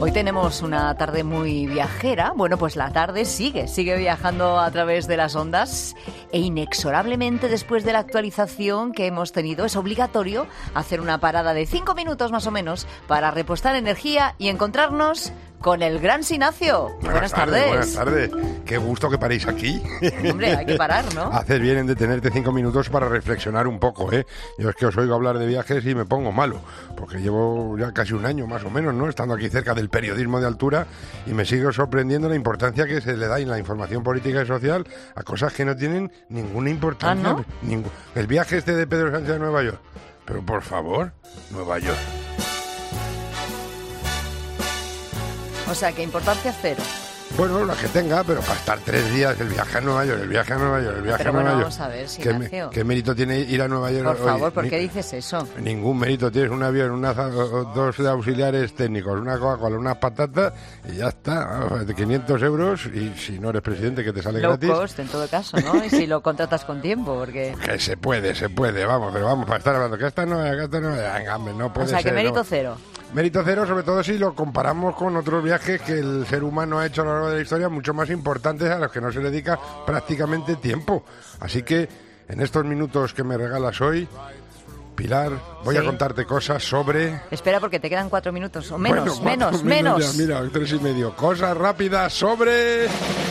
Hoy tenemos una tarde muy viajera. Bueno, pues la tarde sigue viajando a través de las ondas e inexorablemente después de la actualización que hemos tenido es obligatorio hacer una parada de 5 minutos más o menos para repostar energía y encontrarnos con el gran Sinacio. Buenas tardes. Buenas tardes. Qué gusto que paréis aquí. Hombre, hay que parar, ¿no? Haces bien en detenerte 5 minutos para reflexionar un poco, ¿eh? Yo es que os oigo hablar de viajes y me pongo malo, porque llevo ya casi un año más o menos, ¿no? Estando aquí cerca del periodismo de altura y me sigo sorprendiendo la importancia que se le da en la información política y social a cosas que no tienen ninguna importancia. ¿Ah, no? El viaje este de Pedro Sánchez a Nueva York. Pero por favor, Nueva York. O sea, que importancia cero. Bueno, la que tenga, pero para estar 3 días, el viaje a Nueva York, el viaje a Nueva York, el viaje Pero a Nueva bueno, York. vamos a ver, Ignacio. ¿Qué mérito tiene ir a Nueva York? Por favor, hoy? ¿por qué dices eso? Ningún mérito. Tienes un avión, dos de auxiliares técnicos, una Coca-Cola, unas patatas y ya está. De 500 euros y si no eres presidente que te sale Low gratis. cost en todo caso, ¿no? Y si lo contratas con tiempo, porque... Que se puede, vamos, pero vamos, para estar hablando. Que esta no, venga, hombre, no puede ser. O sea, que mérito no. cero. Mérito cero, sobre todo si lo comparamos con otros viajes que el ser humano ha hecho a lo largo de la historia, mucho más importantes a los que no se le dedica prácticamente tiempo. Así que en estos minutos que me regalas hoy, Pilar, voy a contarte cosas sobre... Espera, porque te quedan 4 minutos, o menos, bueno, menos. Ya, mira, 3 y medio. Cosas rápidas sobre...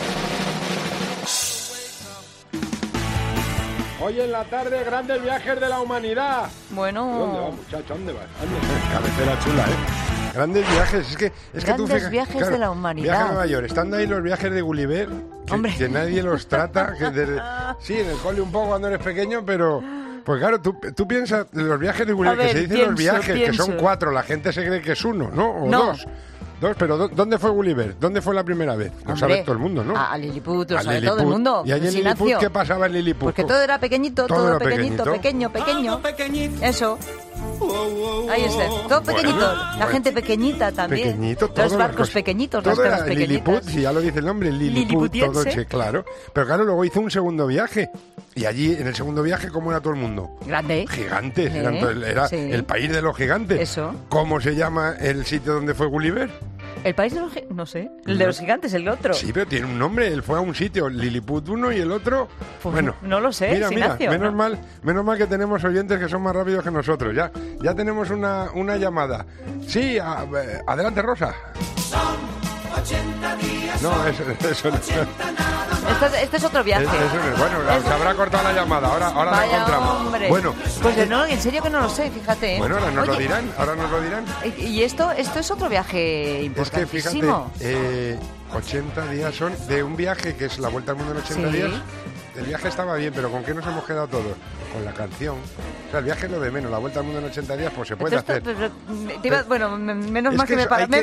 Hoy en la tarde, grandes viajes de la humanidad. Bueno... ¿Dónde vas, muchacho? ¿Dónde vas? Cabecera chula, ¿eh? Grandes viajes, es que tú fíjate, viajes claro, de la humanidad. Viaje a Nueva York, estando ahí los viajes de Gulliver, que nadie los trata, sí, en el cole un poco cuando eres pequeño, pero... Pues claro, tú piensas, los viajes de Gulliver, que se dicen los viajes, que son 4, la gente se cree que es 1, ¿no? O 2. Pero ¿dónde fue Gulliver? ¿Dónde fue la primera vez? Lo sabe todo el mundo, ¿no? A Lilliput, lo sabe todo el mundo. ¿Y allí en Lilliput qué pasaba en Lilliput? Porque todo era pequeñito, todo pequeñito, pequeño. Eso. Ahí está, todo pequeñito. La gente pequeñita también. Pequeñito, los barcos pequeñitos, las casas pequeñitas. Lilliput, si ya lo dice el nombre, Lilliput, todo, claro. Pero claro, luego hizo un segundo viaje. Y allí, en el segundo viaje, ¿cómo era todo el mundo? Grande. Gigantes. Era el país de los gigantes. Eso. ¿Cómo se llama el sitio donde fue Gulliver? El país de los gigantes, no sé. El de los gigantes, el otro. Sí, pero tiene un nombre. Él fue a un sitio, Lilliput uno y el otro... Pues bueno, no lo sé, mira, Ignacio. menos mal que tenemos oyentes que son más rápidos que nosotros. Ya tenemos una llamada. Sí, adelante, Rosa. Son 80 días. No, eso no. Este es otro viaje. Bueno, se habrá cortado la llamada. Ahora la encontramos. Hombre. Bueno, pues no, en serio que no lo sé, fíjate. Bueno, ahora nos lo dirán. Y esto es otro viaje importantísimo. Es que fíjate, 80 días son de un viaje que es la vuelta al mundo en 80 días. El viaje estaba bien, pero ¿con qué nos hemos quedado todos? Con la canción. O sea, el viaje es lo de menos. La vuelta al mundo en 80 días, pues se puede hacer. Bueno, menos mal que me paraba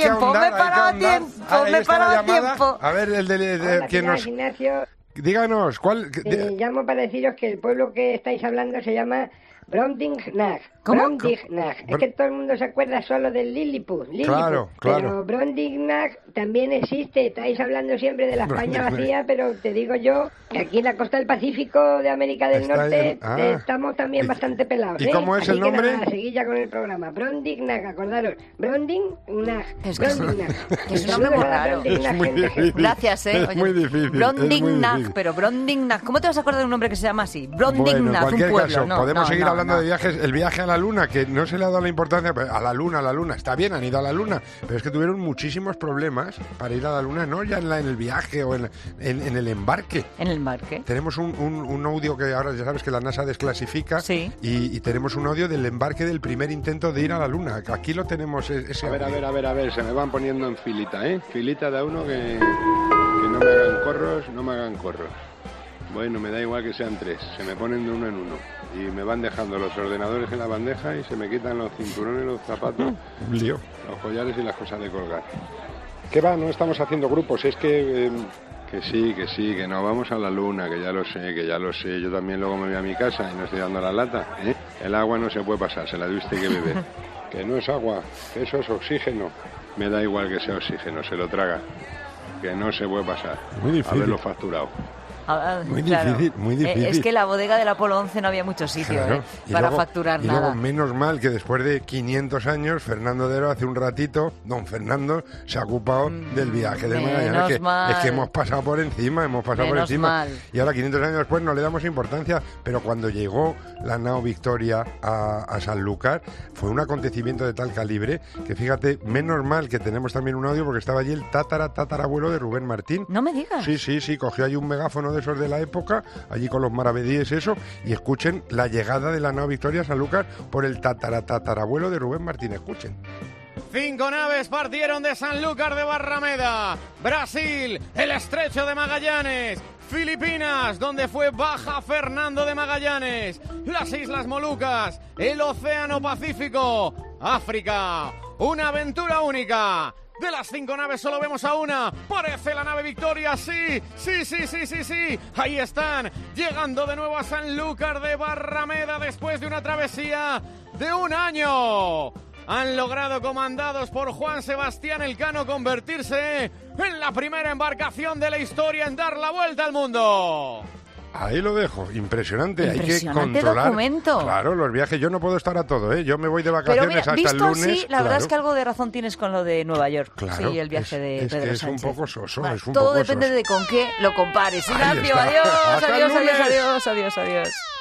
tiempo. A ver, el de quien nos... Ignacio, díganos, ¿cuál? llamo para deciros que el pueblo que estáis hablando se llama Brobdingnag. ¿Cómo? Brobdingnag. Es que todo el mundo se acuerda solo del Lilliput. Claro. Pero Brobdingnag también existe. Estáis hablando siempre de la España vacía, pero te digo yo que aquí en la costa del Pacífico de América del Norte estamos también bastante pelados. ¿Y cómo es así el nombre? Que nada, seguid ya con el programa. Brobdingnag, acordaros. Brobdingnag. Es un nombre muy raro. Es muy difícil. Gracias, Es muy difícil. Brobdingnag, pero Brobdingnag. ¿Cómo te vas a acordar de un nombre que se llama así? Brobdingnag, bueno, en un pueblo. caso, podemos seguir hablando de viajes. El viaje a la Luna, que no se le ha dado la importancia, pero a la Luna, está bien, han ido a la Luna, pero es que tuvieron muchísimos problemas para ir a la Luna, no ya en el viaje o en el embarque. En el embarque. Tenemos un audio que ahora ya sabes que la NASA desclasifica, y tenemos un audio del embarque del primer intento de ir a la Luna. Aquí lo tenemos ese audio. A ver, se me van poniendo en filita, filita de uno que no me hagan corros. Bueno, me da igual que sean 3, se me ponen de uno en uno y me van dejando los ordenadores en la bandeja y se me quitan los cinturones, los zapatos, lío, los collares y las cosas de colgar. ¿Qué va? No estamos haciendo grupos, es que sí, que no, vamos a la Luna, que ya lo sé, yo también luego me voy a mi casa y no estoy dando la lata, El agua no se puede pasar, se la dio usted que beber. Que no es agua, que eso es oxígeno. Me da igual que sea oxígeno, se lo traga. Que no se puede pasar. Muy difícil. Haberlo facturado. Muy difícil, muy difícil. Es que la bodega del Apolo 11 no había mucho sitio para facturar nada. Y luego, menos mal que después de 500 años, Fernando de Aro hace un ratito, don Fernando se ha ocupado del viaje de Magallanes. Es que hemos pasado por encima, Y ahora, 500 años después, no le damos importancia, pero cuando llegó la nao Victoria a Sanlúcar, fue un acontecimiento de tal calibre que, fíjate, menos mal que tenemos también un audio porque estaba allí el tatarabuelo de Rubén Martín. No me digas. Sí, cogió allí un megáfono de esos de la época, allí con los maravedíes eso, y escuchen la llegada de la nao Victoria a Sanlúcar por el tatarabuelo de Rubén Martín. Escuchen. 5 naves partieron de Sanlúcar de Barrameda, Brasil, el Estrecho de Magallanes, Filipinas, donde fue Baja Fernando de Magallanes, las Islas Molucas, el Océano Pacífico, África. Una aventura única. De las 5 naves solo vemos a una. Parece la nave Victoria. Sí. Ahí están, llegando de nuevo a Sanlúcar de Barrameda después de una travesía de 1 año. Han logrado, comandados por Juan Sebastián Elcano, convertirse en la primera embarcación de la historia en dar la vuelta al mundo. Ahí lo dejo, impresionante. Hay que controlar documento. Claro, los viajes. Yo no puedo estar a todo, Yo me voy de vacaciones hasta el lunes. Así, la verdad es que algo de razón tienes con lo de Nueva York. Claro, sí, el viaje de Pedro Sánchez. Es un poco soso, todo depende de con qué lo compares. Ignacio, adiós.